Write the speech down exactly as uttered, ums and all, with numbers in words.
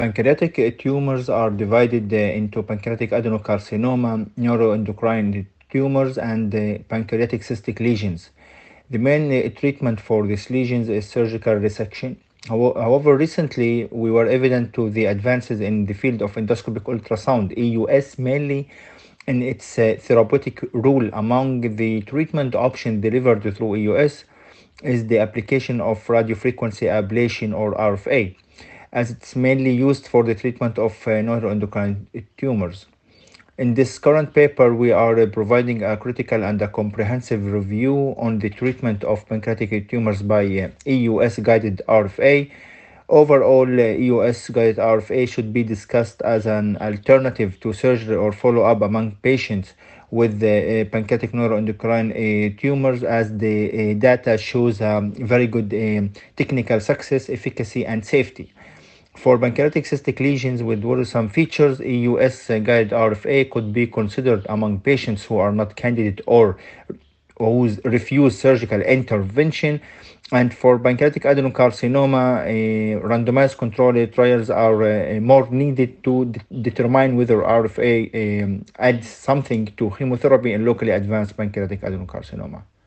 Pancreatic uh, tumors are divided uh, into pancreatic adenocarcinoma, neuroendocrine tumors, and uh, pancreatic cystic lesions. The main uh, treatment for these lesions is surgical resection. How- However, recently we were evident to the advances in the field of endoscopic ultrasound, E U S, mainly in its uh, therapeutic role. Among the treatment options delivered through E U S is the application of radiofrequency ablation or R F A, as it's mainly used for the treatment of uh, neuroendocrine tumors. In this current paper, we are uh, providing a critical and a comprehensive review on the treatment of pancreatic tumors by uh, E U S guided R F A. Overall, uh, E U S guided R F A should be discussed as an alternative to surgery or follow up among patients with uh, uh, pancreatic neuroendocrine uh, tumors, as the uh, data shows um, very good um, technical success, efficacy, and safety. For pancreatic cystic lesions with worrisome features, E U S guided R F A could be considered among patients who are not candidate or who refuse surgical intervention. And for pancreatic adenocarcinoma, uh, randomized controlled trials are uh, more needed to de- determine whether R F A um, adds something to chemotherapy in locally advanced pancreatic adenocarcinoma.